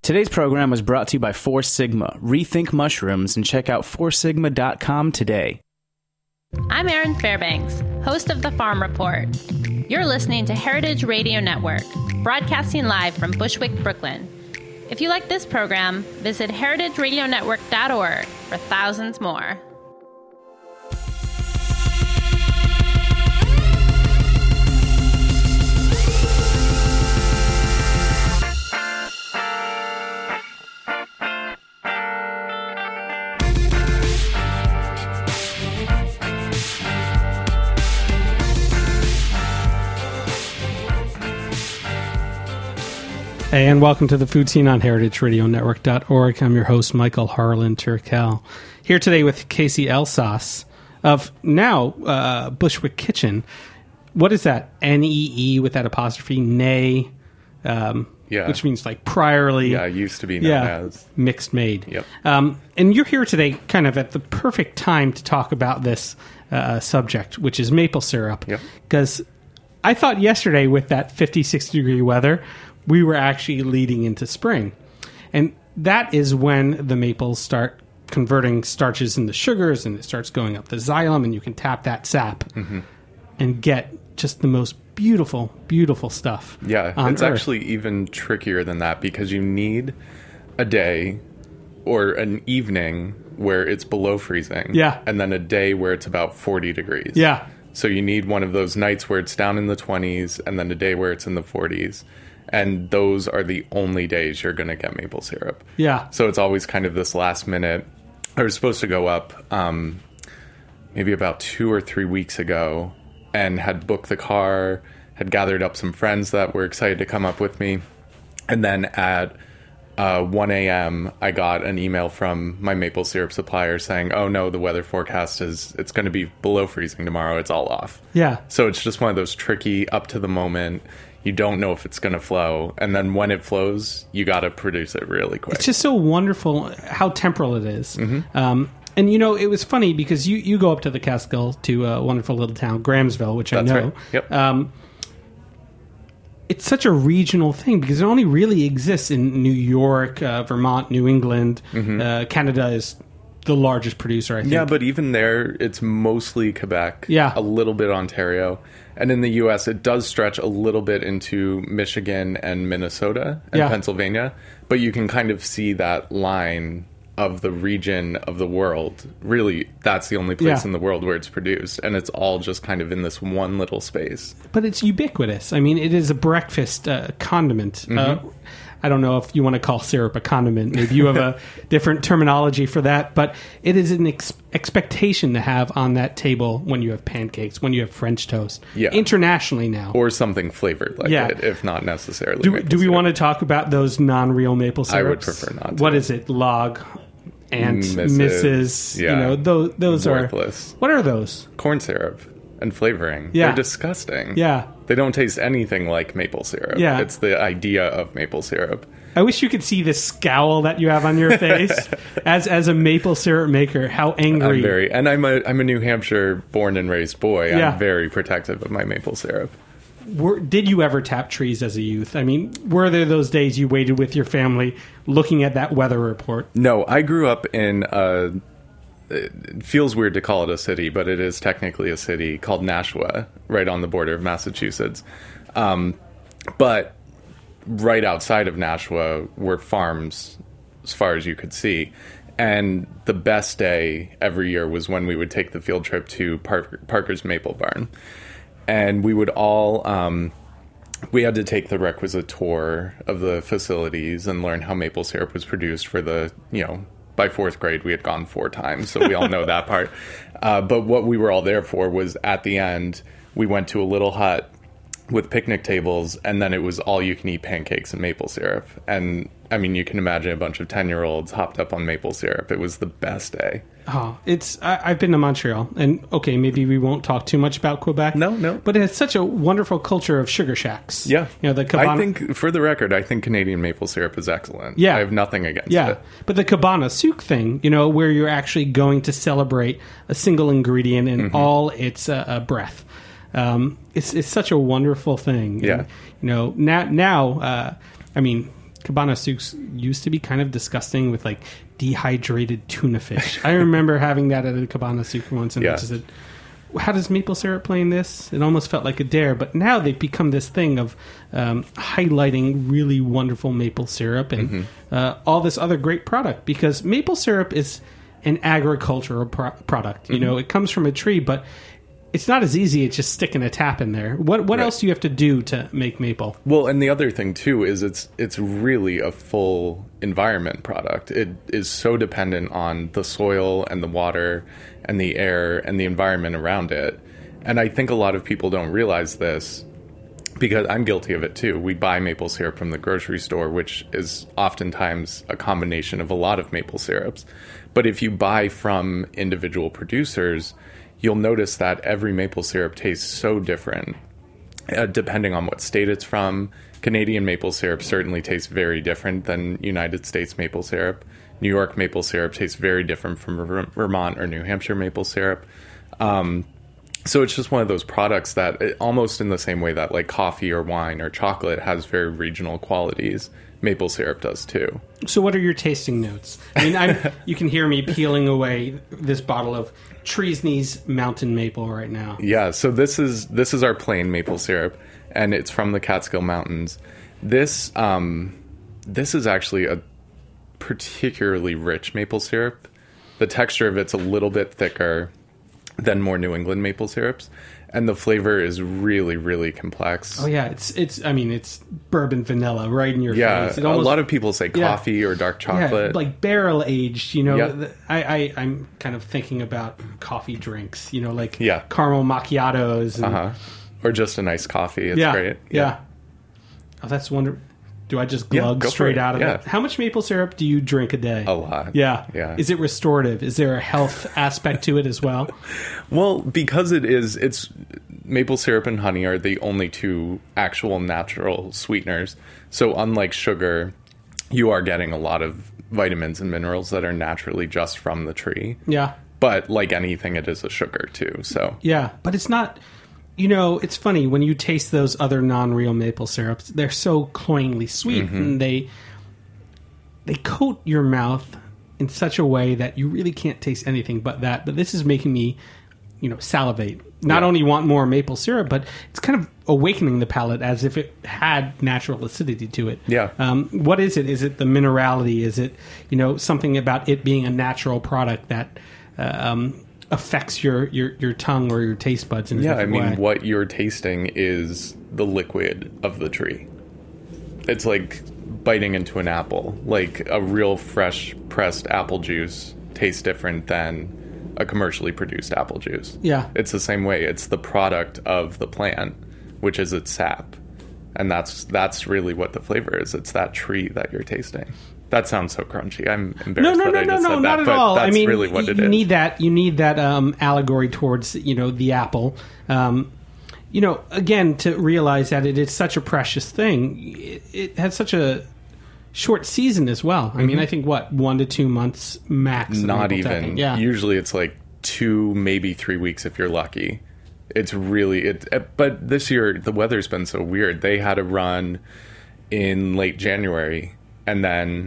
Today's program was brought to you by Four Sigma. Rethink mushrooms and check out foursigma.com today. I'm Erin Fairbanks, host of The Farm Report. You're listening to Heritage Radio Network, broadcasting live from Bushwick, Brooklyn. If you like this program, visit heritageradionetwork.org for thousands more. Hey, and welcome to the Food Scene on heritageradionetwork.org. I'm your host, Michael Harlan Turkel. Here today with Casey Elsas of now Bushwick Kitchen. What is that? N-E-E with that apostrophe, nay, which means like priorly. Yeah, it used to be known as. Mixed made. Yep. And you're here today kind of at the perfect time to talk about this subject, which is maple syrup. Yep. Because I thought yesterday with that 50, 60 degree weather, we were actually leading into spring. And that is when the maples start converting starches into sugars, and it starts going up the xylem, and you can tap that sap and get just the most beautiful, beautiful stuff. Yeah, it's Earth. actually even trickier than that because you need a day or an evening where it's below freezing. Yeah. And then a day where it's about 40 degrees. Yeah. So you need one of those nights where it's down in the 20s and then a day where it's in the 40s. And those are the only days you're going to get maple syrup. Yeah. So it's always kind of this last minute. I was supposed to go up maybe about 2 or 3 weeks ago and had booked the car, had gathered up some friends that were excited to come up with me. And then at 1 a.m., I got an email from my maple syrup supplier saying, oh, no, the weather forecast it's going to be below freezing tomorrow. It's all off. Yeah. So it's just one of those tricky, up to the moment. You don't know if it's going to flow. And then when it flows, you got to produce it really quick. It's just so wonderful how temporal it is. And, you know, it was funny because you go up to the Catskill to a wonderful little town, Grahamsville, which That's I know. Right. Yep. It's such a regional thing because it only really exists in New York, Vermont, New England. Canada is the largest producer, I think. Yeah, but even there, it's mostly Quebec. Yeah. A little bit Ontario. And in the U.S., it does stretch a little bit into Michigan and Minnesota and Pennsylvania. But you can kind of see that line of the region of the world. Really, that's the only place in the world where it's produced. And it's all just kind of in this one little space. But it's ubiquitous. I mean, it is a breakfast condiment. I don't know if you want to call syrup a condiment. Maybe you have a different terminology for that. But it is an expectation to have on that table when you have pancakes, when you have French toast. Yeah. Internationally now. Or something flavored like it, if not necessarily Do we want to talk about those non-real maple syrups? I would prefer not to. What is it? Log, Aunt, Mrs. Yeah. You know, those worthless. What are those? Corn syrup and flavoring. Yeah. They're disgusting. Yeah. They don't taste anything like maple syrup. Yeah. It's the idea of maple syrup. I wish you could see the scowl that you have on your face as a maple syrup maker. How angry! I'm a New Hampshire born and raised boy. Yeah. I'm very protective of my maple syrup. Did you ever tap trees as a youth? I mean, were there those days you waited with your family looking at that weather report? No, I grew up in it feels weird to call it a city, but it is technically a city called Nashua, right on the border of Massachusetts. But right outside of Nashua were farms as far as you could see. And the best day every year was when we would take the field trip to Parker's Maple Barn. And we would all, we had to take the requisite tour of the facilities and learn how maple syrup was produced for the, by fourth grade, we had gone 4 times, so we all know that part. But what we were all there for was at the end, we went to a little hut with picnic tables, and then it was all you can eat pancakes and maple syrup. And I mean, you can imagine a bunch of 10-year-olds hopped up on maple syrup. It was the best day. Oh, I've been to Montreal, and okay, maybe we won't talk too much about Quebec. No. But it has such a wonderful culture of sugar shacks. Yeah. The Cabana. I think, for the record, Canadian maple syrup is excellent. Yeah. I have nothing against it. But the Cabana Souk thing, where you're actually going to celebrate a single ingredient in all its breath. It's such a wonderful thing. Yeah. And, now, I mean, cabana soups used to be kind of disgusting with like dehydrated tuna fish. I remember having that at a cabana soup once, and I just said, how does maple syrup play in this? It almost felt like a dare, but now they've become this thing of highlighting really wonderful maple syrup and all this other great product, because maple syrup is an agricultural product. You know, it comes from a tree, but it's not as easy as just sticking a tap in there. What else do you have to do to make maple? Well, and the other thing too is it's really a full environment product. It is so dependent on the soil and the water and the air and the environment around it. And I think a lot of people don't realize this, because I'm guilty of it too. We buy maple syrup from the grocery store, which is oftentimes a combination of a lot of maple syrups. But if you buy from individual producers, you'll notice that every maple syrup tastes so different, depending on what state it's from. Canadian maple syrup certainly tastes very different than United States maple syrup. New York maple syrup tastes very different from Vermont or New Hampshire maple syrup. So it's just one of those products that almost in the same way that like coffee or wine or chocolate has very regional qualities, maple syrup does too. So what are your tasting notes? I mean, you can hear me peeling away this bottle of Treasney's Mountain Maple right now. Yeah, so this is our plain maple syrup, and it's from the Catskill Mountains. This is actually a particularly rich maple syrup. The texture of it's a little bit thicker than more New England maple syrups, and the flavor is really, really complex. Oh yeah, it's bourbon vanilla right in your face. Yeah, a lot of people say coffee or dark chocolate. Yeah, like barrel aged, you know. Yeah. I'm kind of thinking about coffee drinks, you know, like caramel macchiatos. And, or just a nice coffee. It's great. Yeah. Oh, that's wonderful. Do I just glug straight out of it? How much maple syrup do you drink a day? A lot. Yeah. Is it restorative? Is there a health aspect to it as well? Well, because it's maple syrup and honey are the only two actual natural sweeteners. So unlike sugar, you are getting a lot of vitamins and minerals that are naturally just from the tree. Yeah. But like anything, it is a sugar too. So yeah, but it's not. You know, it's funny, when you taste those other non-real maple syrups, they're so cloyingly sweet, and they coat your mouth in such a way that you really can't taste anything but that. But this is making me, you know, salivate. Not only want more maple syrup, but it's kind of awakening the palate as if it had natural acidity to it. Yeah. What is it? Is it the minerality? Is it, you know, something about it being a natural product that affects your tongue or your taste buds in a different way? What you're tasting is the liquid of the tree. It's like biting into an apple. Like a real fresh pressed apple juice tastes different than a commercially produced apple juice. Yeah. It's the same way. It's the product of the plant, which is its sap. And that's really what the flavor is. It's that tree that you're tasting. That sounds so crunchy. I'm embarrassed that I just said that, not at but all. that's I mean, really what it is. You need that allegory towards, you know, the apple. You know, again, to realize that it is such a precious thing. It has such a short season as well. I mean, I think 1 to 2 months max. Not even. Yeah. Usually it's like 2, maybe 3 weeks if you're lucky. It's really but this year the weather's been so weird. They had a run in late January. And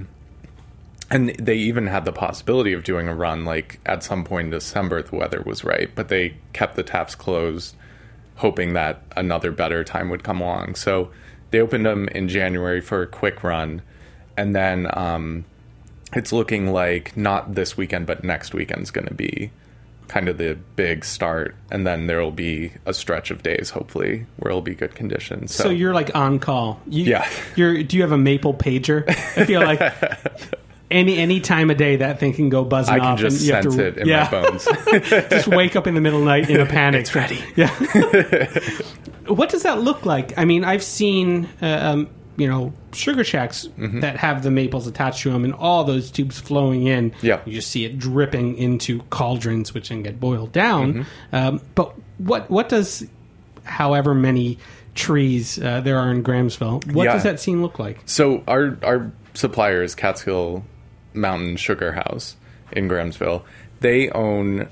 they even had the possibility of doing a run, like, at some point in December, the weather was right. But they kept the taps closed, hoping that another better time would come along. So they opened them in January for a quick run. And then it's looking like not this weekend, but next weekend's going to be kind of the big start, and then there will be a stretch of days, hopefully, where it'll be good conditions. So you're like on call. Do you have a maple pager? I feel like any time of day that thing can go buzzing off. I can just sense it in my bones. Just wake up in the middle of the night in a panic. It's ready. Yeah. What does that look like? I mean, I've seen sugar shacks that have the maples attached to them and all those tubes flowing in. Yeah. You just see it dripping into cauldrons, which then get boiled down. But what does, however many trees there are in Grahamsville, what does that scene look like? So our supplier is Catskill Mountain Sugar House in Grahamsville. They own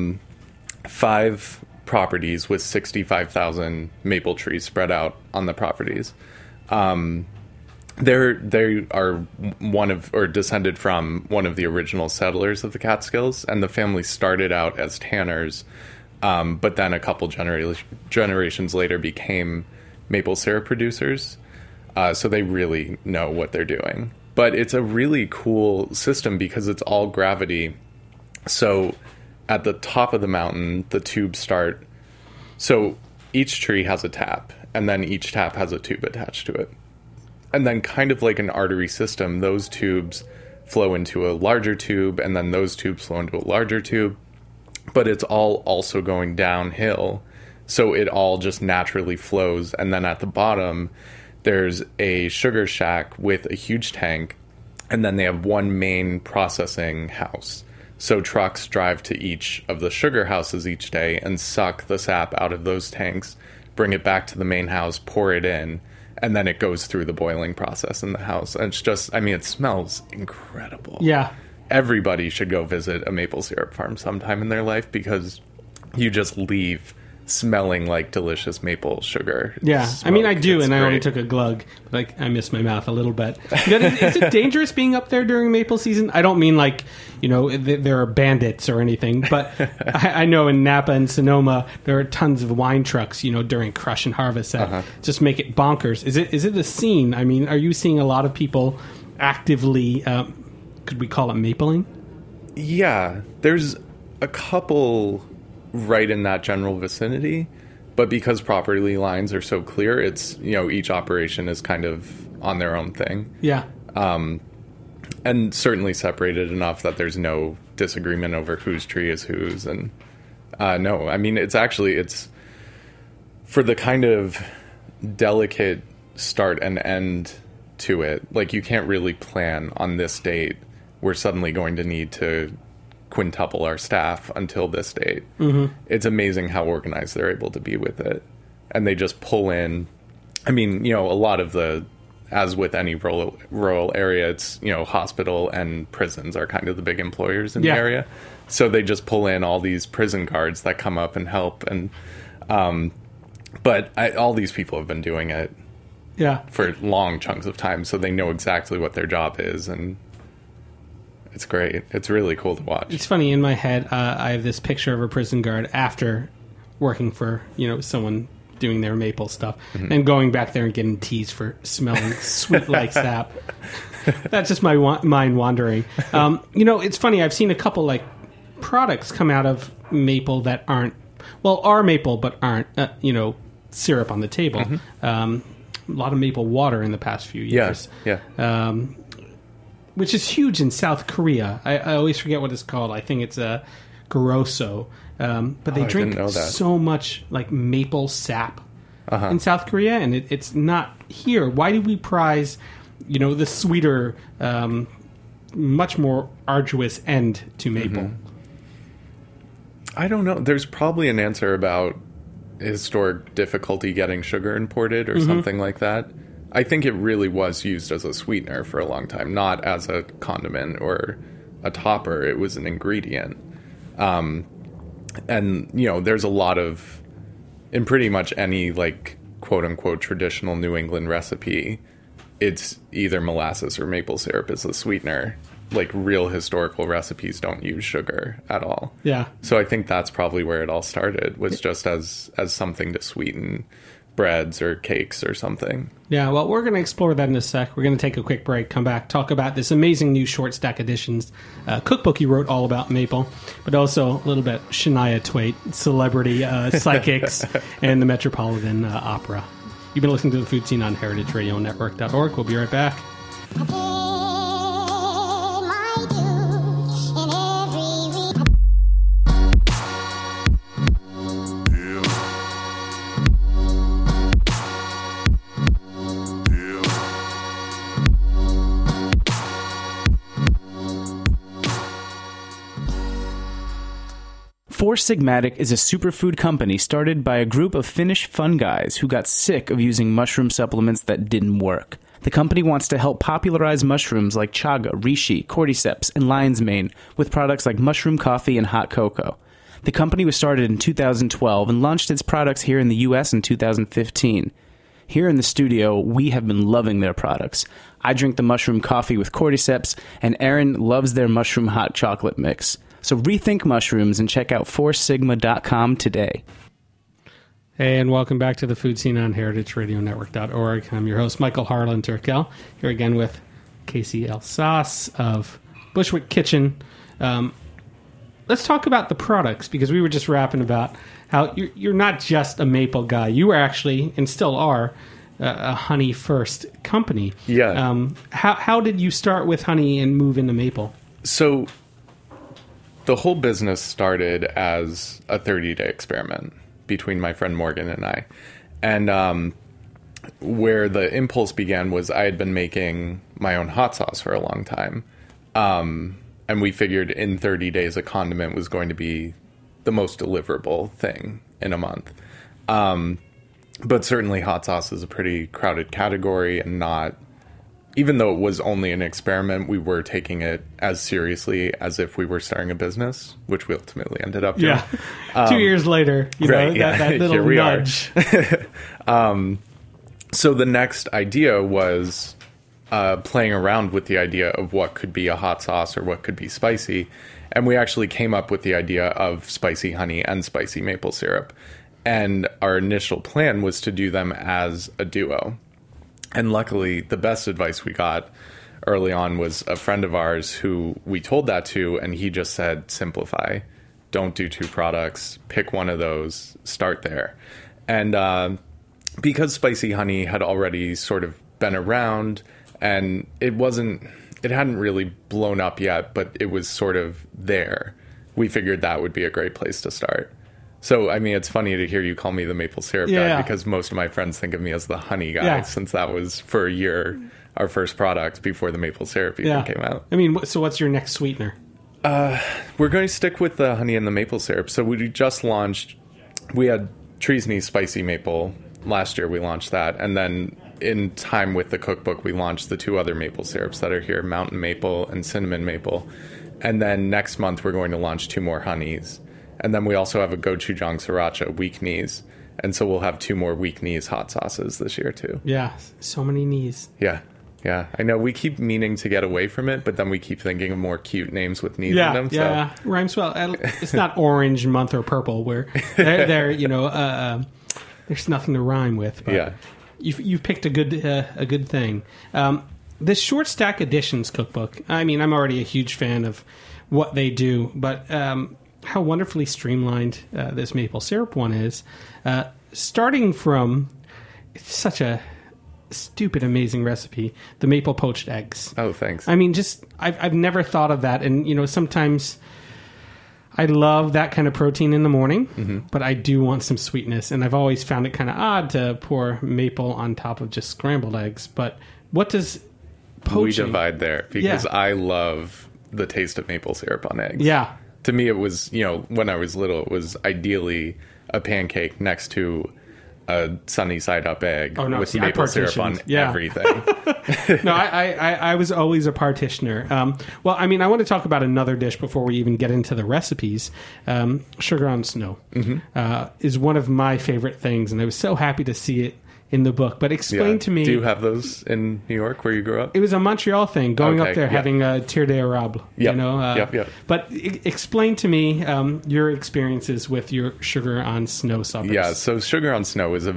5 properties with 65,000 maple trees spread out on the properties. They are one of, or descended from, one of the original settlers of the Catskills, and the family started out as tanners, but then a couple generations later became maple syrup producers. So they really know what they're doing. But it's a really cool system because it's all gravity. So at the top of the mountain, the tubes start. So each tree has a tap, and then each tap has a tube attached to it. And then kind of like an artery system, those tubes flow into a larger tube, and then those tubes flow into a larger tube. But it's all also going downhill. So it all just naturally flows. And then at the bottom, there's a sugar shack with a huge tank, and then they have one main processing house. So trucks drive to each of the sugar houses each day and suck the sap out of those tanks, bring it back to the main house, pour it in, and then it goes through the boiling process in the house. And it's just, I mean, it smells incredible. Yeah. Everybody should go visit a maple syrup farm sometime in their life because you just leave smelling like delicious maple sugar. Yeah, smoke. I mean, I do, It's and I only great. took a glug, but I missed my mouth a little bit. Is it dangerous being up there during maple season? I don't mean like, there are bandits or anything, but I know in Napa and Sonoma, there are tons of wine trucks, during crush and harvest that just make it bonkers. Is it a scene? I mean, are you seeing a lot of people actively, could we call it mapling? Yeah, there's a couple right in that general vicinity, but because property lines are so clear, it's, each operation is kind of on their own thing. Yeah. And certainly separated enough that there's no disagreement over whose tree is whose. And no, I mean, it's for the kind of delicate start and end to it. Like, you can't really plan on this date, we're suddenly going to need to quintuple our staff until this date. Mm-hmm. It's amazing how organized they're able to be with it. And they just pull in, I mean, a lot of as with any rural area, it's, hospital and prisons are kind of the big employers in the area. So they just pull in all these prison guards that come up and help. And, all these people have been doing it for long chunks of time. So they know exactly what their job is. And it's great. It's really cool to watch. It's funny, in my head, I have this picture of a prison guard after working for, someone doing their maple stuff, and going back there and getting teased for smelling sweet like sap. That's just my mind wandering. It's funny, I've seen a couple, products come out of maple that are maple, but aren't, syrup on the table. A lot of maple water in the past few years. Yeah. Which is huge in South Korea. I always forget what it's called. I think it's a Garoso. But they drink so much maple sap in South Korea, and it's not here. Why do we prize, the sweeter, much more arduous end to maple? I don't know. There's probably an answer about historic difficulty getting sugar imported or something like that. I think it really was used as a sweetener for a long time, not as a condiment or a topper. It was an ingredient. And, there's a lot of, in pretty much any, quote-unquote traditional New England recipe, it's either molasses or maple syrup as the sweetener. Real historical recipes don't use sugar at all. Yeah. So I think that's probably where it all started, was just as something to sweeten breads or cakes or something. Yeah, well, we're going to explore that in a sec. We're going to take a quick break, come back, talk about this amazing new Short Stack Editions cookbook he wrote all about maple, but also a little bit Shania Twain, celebrity psychics, and the Metropolitan Opera. You've been listening to The Food Scene on heritageradionetwork.org. We'll be right back. Four Sigmatic is a superfood company started by a group of Finnish fun guys who got sick of using mushroom supplements that didn't work. The company wants to help popularize mushrooms like chaga, reishi, cordyceps, and lion's mane with products like mushroom coffee and hot cocoa. The company was started in 2012 and launched its products here in the U.S. in 2015. Here in the studio, we have been loving their products. I drink the mushroom coffee with cordyceps, and Aaron loves their mushroom hot chocolate mix. So rethink mushrooms and check out foursigma.com today. Hey, and welcome back to the Food Scene on heritageradionetwork.org. I'm your host, Michael Harlan Turkel, here again with Casey Elsas of Bushwick Kitchen. Let's talk about the products, because we were just rapping about how you're not just a maple guy. You were actually, and still are, a honey first company. Yeah. How did you start with honey and move into maple? So the whole business started as a 30-day experiment between my friend Morgan and I. And where the impulse began was I had been making my own hot sauce for a long time. And we figured in 30 days a condiment was going to be the most deliverable thing in a month. But certainly hot sauce is a pretty crowded category, and not, even though it was only an experiment, we were taking it as seriously as if we were starting a business, which we ultimately ended up doing. Yeah. 2 years later, that little Here we nudge. So the next idea was playing around with the idea of what could be a hot sauce or what could be spicy. And we actually came up with the idea of spicy honey and spicy maple syrup. And our initial plan was to do them as a duo. And luckily, the best advice we got early on was a friend of ours who we told that to, and he just said, simplify. Don't do two products. Pick one of those. Start there. And because spicy honey had already sort of been around, and it hadn't really blown up yet, but it was sort of there, we figured that would be a great place to start. So, I mean, it's funny to hear you call me the maple syrup guy, because most of my friends think of me as the honey guy, since that was, for a year, our first product before the maple syrup even came out. I mean, so what's your next sweetener? We're going to stick with the honey and the maple syrup. So we just launched, we had Trees Knees Spicy Maple. Last year we launched that. And then in time with the cookbook, we launched the two other maple syrups that are here, Mountain Maple and Cinnamon Maple. And then next month we're going to launch two more honeys. And then we also have a gochujang sriracha weak knees. And so we'll have two more weak knees hot sauces this year too. Yeah, so many knees. Yeah. I know we keep meaning to get away from it, but then we keep thinking of more cute names with knees in them. Yeah, rhymes well. It's not orange month or purple, where they're there's nothing to rhyme with. But you've picked a good thing. This Short Stack Editions cookbook, I mean, I'm already a huge fan of what they do, but how wonderfully streamlined this maple syrup one is. Starting from, it's such a stupid, amazing recipe, the maple poached eggs. Oh, thanks. I mean, just, I've never thought of that. And, sometimes I love that kind of protein in the morning, but I do want some sweetness. And I've always found it kind of odd to pour maple on top of just scrambled eggs. But what does poaching... We divide there, because I love the taste of maple syrup on eggs. Yeah. To me, it was, when I was little, it was ideally a pancake next to a sunny side up egg with maple syrup on everything. No, I was always a partitioner. Well, I mean, I want to talk about another dish before we even get into the recipes. Sugar on Snow is one of my favorite things, and I was so happy to see it in the book. But explain to me... Do you have those in New York where you grew up? It was a Montreal thing, going up there, having a tir d'érable. Yep. But explain to me your experiences with your Sugar on Snow suppers. Yeah, so Sugar on Snow is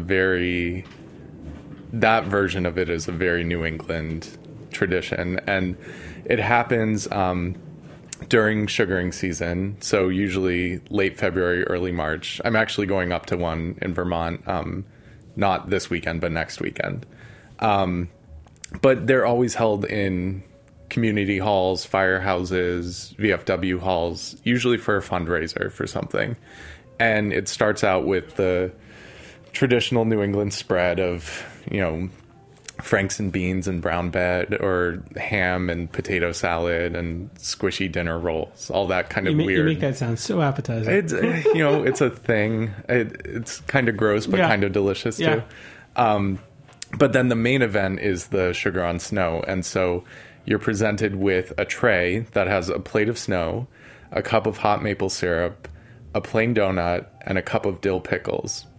that version of it is a very New England tradition. And it happens during sugaring season, so usually late February, early March. I'm actually going up to one in Vermont, not this weekend, but next weekend. But they're always held in community halls, firehouses, VFW halls, usually for a fundraiser for something. And it starts out with the traditional New England spread of, Franks and beans and brown bread, or ham and potato salad and squishy dinner rolls, all that kind of weird. You make that sound so appetizing. It's, it's a thing. It's kind of gross, but kind of delicious too. But then the main event is the Sugar on Snow. And so you're presented with a tray that has a plate of snow, a cup of hot maple syrup, a plain donut, and a cup of dill pickles.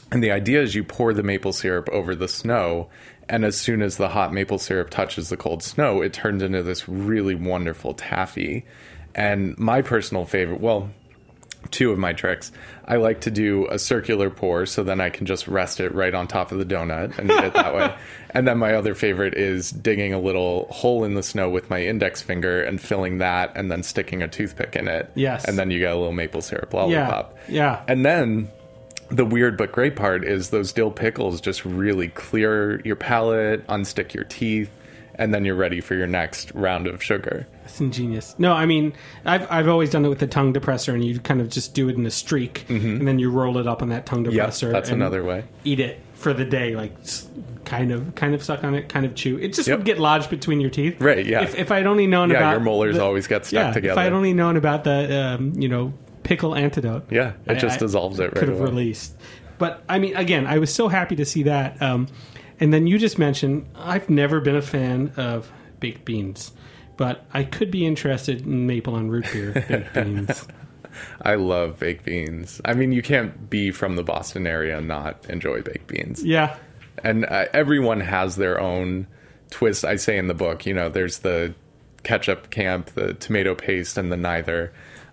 And the idea is you pour the maple syrup over the snow, and as soon as the hot maple syrup touches the cold snow, it turns into this really wonderful taffy. And my personal favorite, well, two of my tricks, I like to do a circular pour, so then I can just rest it right on top of the donut and eat it that way. And then my other favorite is digging a little hole in the snow with my index finger and filling that and then sticking a toothpick in it. Yes. And then you get a little maple syrup lollipop. Yeah. And then the weird but great part is those dill pickles just really clear your palate, unstick your teeth, and then you're ready for your next round of sugar. That's ingenious. No, I mean, I've always done it with the tongue depressor, and you kind of just do it in a streak, and then you roll it up on that tongue depressor. Yep, that's another way. Eat it for the day, like kind of suck on it, kind of chew. It just would get lodged between your teeth. Right, yeah. If I'd only known about... Yeah, your molars always get stuck together. If I'd only known about the, pickle antidote. Yeah, it just dissolves it right away. Could have released. But, I mean, again, I was so happy to see that. And then you just mentioned, I've never been a fan of baked beans, but I could be interested in maple and root beer baked beans. I love baked beans. I mean, you can't be from the Boston area and not enjoy baked beans. Yeah. And everyone has their own twist. I say in the book, there's the ketchup camp, the tomato paste, and the neither.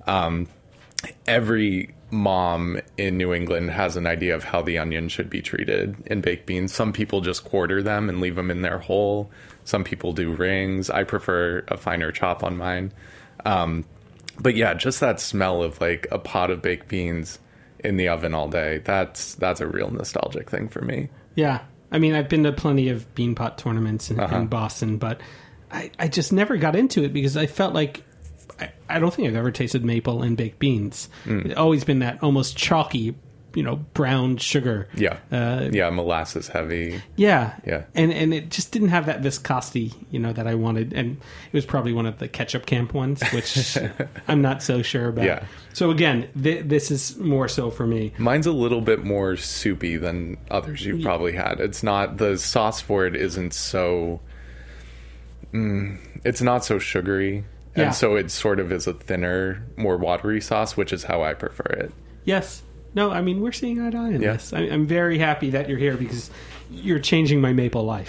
Every mom in New England has an idea of how the onion should be treated in baked beans. Some people just quarter them and leave them in their whole. Some people do rings. I prefer a finer chop on mine. But yeah, just that smell of like a pot of baked beans in the oven all day, that's a real nostalgic thing for me. Yeah. I mean, I've been to plenty of bean pot tournaments in Boston, but I just never got into it because I felt like I don't think I've ever tasted maple in baked beans. It's always been that almost chalky, brown sugar. Yeah. Molasses heavy. Yeah. Yeah. And it just didn't have that viscosity, that I wanted. And it was probably one of the ketchup camp ones, which I'm not so sure about. Yeah. So again, this is more so for me. Mine's a little bit more soupy than others you've probably had. It's not, the sauce for it isn't so, it's not so sugary. Yeah. And so it sort of is a thinner, more watery sauce, which is how I prefer it. Yes. No, I mean, we're seeing eye to eye on Yeah. this. I'm very happy that you're here because you're changing my maple life.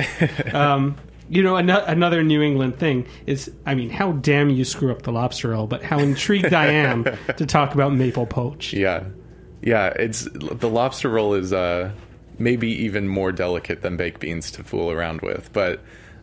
Another New England thing is, I mean, how damn you screw up the lobster roll, but how intrigued I am to talk about maple poached. Yeah. Yeah, the lobster roll is maybe even more delicate than baked beans to fool around with. But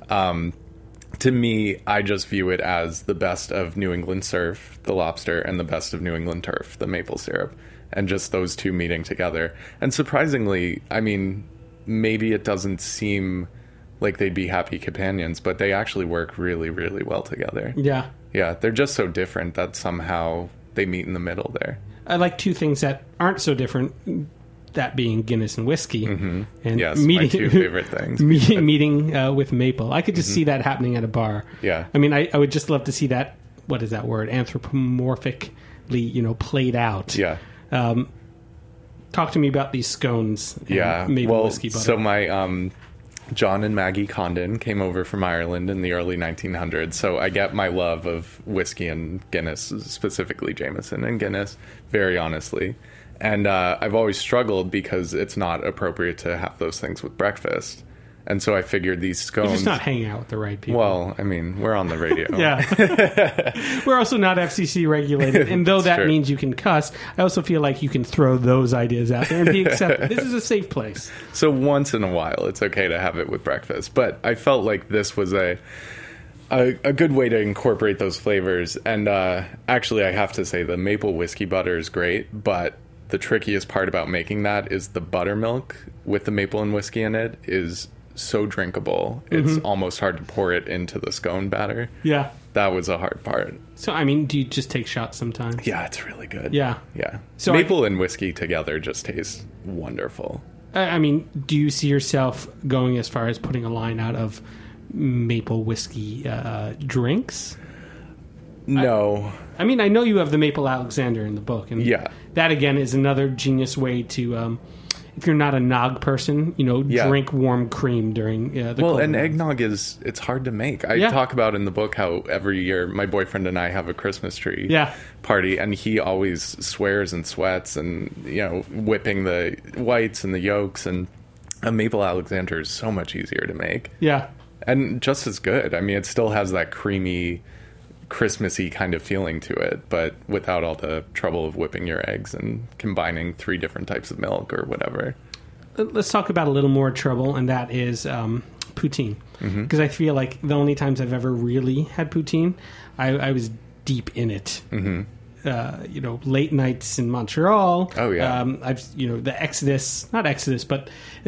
to me, I just view it as the best of New England surf, the lobster, and the best of New England turf, the maple syrup. And just those two meeting together. And surprisingly, I mean, maybe it doesn't seem like they'd be happy companions, but they actually work really, really well together. Yeah. Yeah, they're just so different that somehow they meet in the middle there. I like two things that aren't so different, that being Guinness and whiskey. Mm-hmm. And yes, my two favorite things. meeting with maple. I could just see that happening at a bar. Yeah. I mean, I would just love to see that, what is that word, anthropomorphically, played out. Yeah. Talk to me about these scones. Yeah, maple whiskey butter. So my John and Maggie Condon came over from Ireland in the early 1900s. So I get my love of whiskey and Guinness, specifically Jameson and Guinness, very honestly. And I've always struggled because it's not appropriate to have those things with breakfast. And so I figured these scones... You're just not hanging out with the right people. Well, I mean, we're on the radio. Yeah. We're also not FCC regulated. And though that means you can cuss, I also feel like you can throw those ideas out there and be accepted. This is a safe place. So once in a while, it's okay to have it with breakfast. But I felt like this was a good way to incorporate those flavors. And actually, I have to say the maple whiskey butter is great, but the trickiest part about making that is the buttermilk with the maple and whiskey in it is so drinkable. It's almost hard to pour it into the scone batter. Yeah. That was a hard part. So, I mean, do you just take shots sometimes? Yeah, it's really good. Yeah. Yeah. So maple and whiskey together just tastes wonderful. I mean, do you see yourself going as far as putting a line out of maple whiskey drinks? No. I mean, I know you have the Maple Alexander in the book. And yeah. that, again, is another genius way to if you're not a nog person, drink warm cream during the cold and months. eggnog it's hard to make. I talk about in the book how every year my boyfriend and I have a Christmas tree party, and he always swears and sweats and whipping the whites and the yolks, and a maple Alexander is so much easier to make. Yeah. And just as good. I mean, it still has that creamy, Christmassy kind of feeling to it, but without all the trouble of whipping your eggs and combining 3 different types of milk or whatever. Let's talk about a little more trouble, and that is poutine. Because I feel like the only times I've ever really had poutine, I was deep in it. Late nights in Montreal. Oh, yeah. Not Exodus, but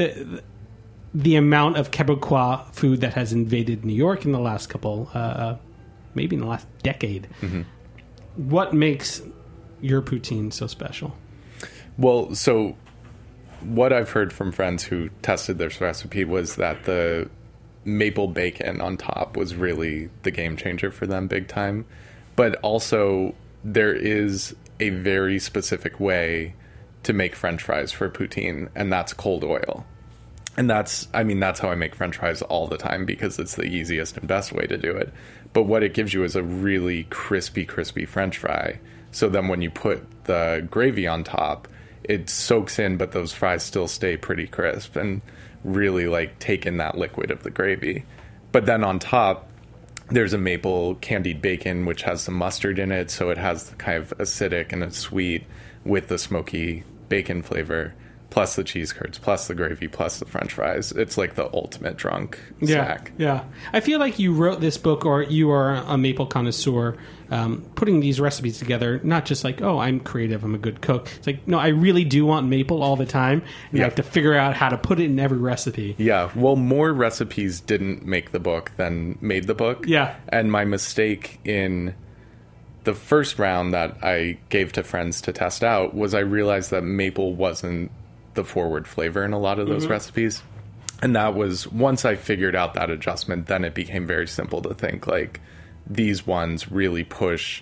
the amount of Quebecois food that has invaded New York in the last couple, maybe in the last decade. What makes your poutine so special? Well, so what I've heard from friends who tested this recipe was that the maple bacon on top was really the game changer for them big time. But also, there is a very specific way to make French fries for poutine, and that's cold oil. And that's how I make French fries all the time, because it's the easiest and best way to do it. But what it gives you is a really crispy French fry. So then when you put the gravy on top, it soaks in, but those fries still stay pretty crisp and really take in that liquid of the gravy. But then on top, there's a maple candied bacon, which has some mustard in it. So it has the kind of acidic and a sweet with the smoky bacon flavor, plus the cheese curds, plus the gravy, plus the French fries. It's like the ultimate drunk snack. Yeah. I feel like you wrote this book, or you are a maple connoisseur, putting these recipes together, not just I'm creative, I'm a good cook. It's like, no, I really do want maple all the time, and I have to figure out how to put it in every recipe. Yeah. Well, more recipes didn't make the book than made the book. Yeah. And my mistake in the first round that I gave to friends to test out was I realized that maple wasn't the forward flavor in a lot of those recipes. And that was, once I figured out that adjustment, then it became very simple to think these ones really push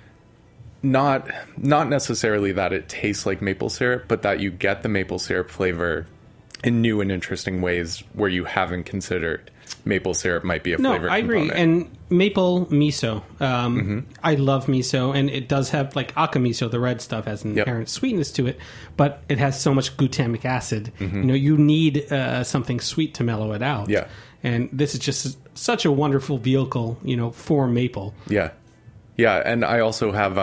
not necessarily that it tastes like maple syrup, but that you get the maple syrup flavor in new and interesting ways where you haven't considered maple syrup might be a flavor I agree. component. And maple miso. I love miso, and it does have, aka miso, the red stuff, has an inherent sweetness to it, but it has so much glutamic acid. You need something sweet to mellow it out. Yeah. And this is just such a wonderful vehicle, for maple. Yeah. Yeah, and I also have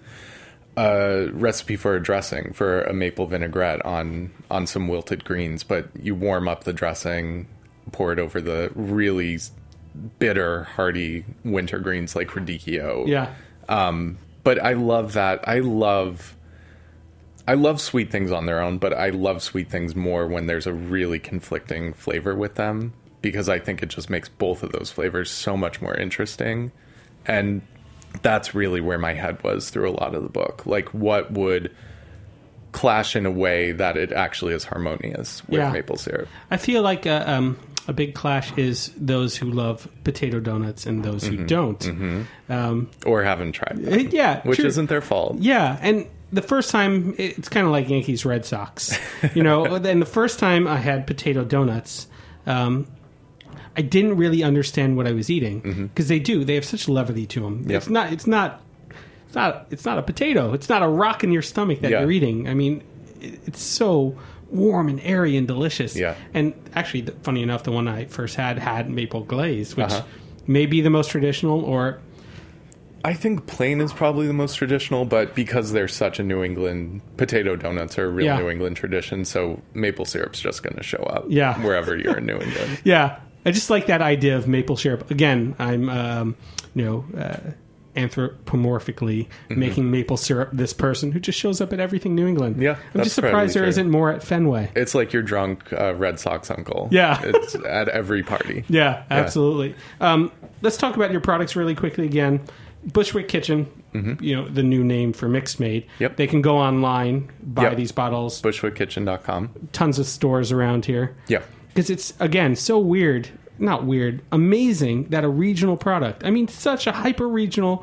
a recipe for a dressing for a maple vinaigrette on some wilted greens, but you warm up the dressing, pour it over the really bitter, hearty winter greens like radicchio. Yeah. But I love that. I love sweet things on their own, but I love sweet things more when there's a really conflicting flavor with them, because I think it just makes both of those flavors so much more interesting. And that's really where my head was through a lot of the book. What would clash in a way that it actually is harmonious with maple syrup. I feel like a big clash is those who love potato donuts and those who don't. Or haven't tried them. Which true. Isn't their fault. Yeah, and the first time, it's kind of like Yankees Red Sox. And the first time I had potato donuts, I didn't really understand what I was eating, because they have such levity to them. Yep. It's not a potato. It's not a rock in your stomach that you're eating. I mean, it's so warm and airy and delicious. Yeah. And actually, funny enough, the one I first had maple glaze, which may be the most traditional, or I think plain is probably the most traditional, but because they're such a New England, potato donuts are a real New England tradition, so maple syrup's just going to show up wherever you're in New England. Yeah. I just like that idea of maple syrup. Again, I'm, anthropomorphically making maple syrup this person who just shows up at everything New England. Yeah, I'm just surprised there isn't more at Fenway. It's like your drunk Red Sox uncle. Yeah. It's at every party. Yeah, absolutely. Let's talk about your products really quickly again. Bushwick Kitchen, the new name for Mixed Made. Yep. They can go online, buy these bottles. BushwickKitchen.com. Tons of stores around here. Yeah. Because it's, again, so amazing that a regional product, such a hyper-regional,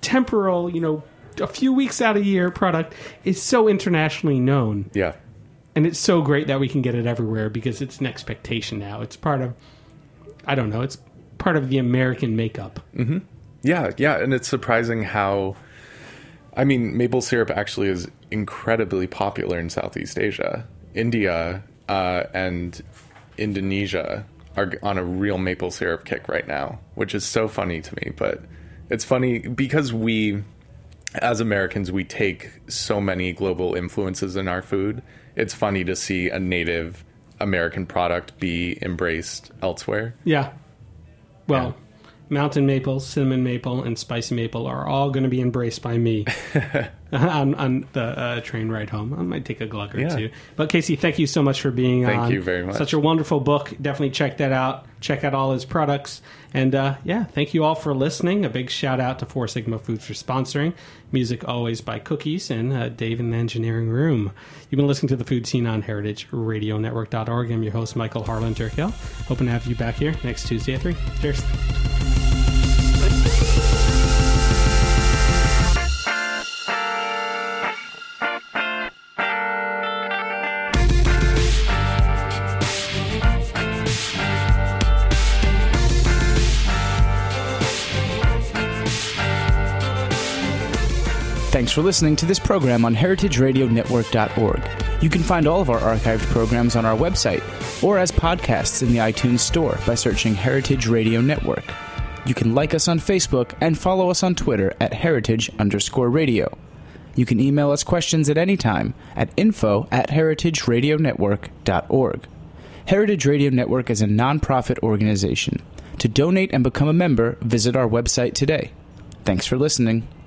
temporal, a few weeks out of year product is so internationally known. Yeah. And it's so great that we can get it everywhere because it's an expectation now. It's part of, I don't know, it's part of the American makeup. Mm-hmm. Yeah, and it's surprising how, I mean, maple syrup actually is incredibly popular in Southeast Asia. India and Indonesia are on a real maple syrup kick right now, which is so funny to me. But it's funny because we, as Americans, we take so many global influences in our food. It's funny to see a native American product be embraced elsewhere. Yeah. Well, mountain maple, cinnamon maple, and spicy maple are all going to be embraced by me on the train ride home. I might take a glug or two. But Casey, thank you so much for being on. Thank you very much. Such a wonderful book. Definitely check that out. Check out all his products. And thank you all for listening. A big shout out to Four Sigma Foods for sponsoring. Music always by Cookies and Dave in the Engineering Room. You've been listening to The Food Scene on heritageradionetwork.org. I'm your host, Michael Harlan Turkel. Hoping to have you back here next Tuesday at 3. Cheers. Thanks for listening to this program on heritageradionetwork.org. You can find all of our archived programs on our website or as podcasts in the iTunes Store by searching Heritage Radio Network. You can like us on Facebook and follow us on Twitter at @heritage_radio. You can email us questions at any time at info@heritageradionetwork.org. Heritage Radio Network is a nonprofit organization. To donate and become a member, visit our website today. Thanks for listening.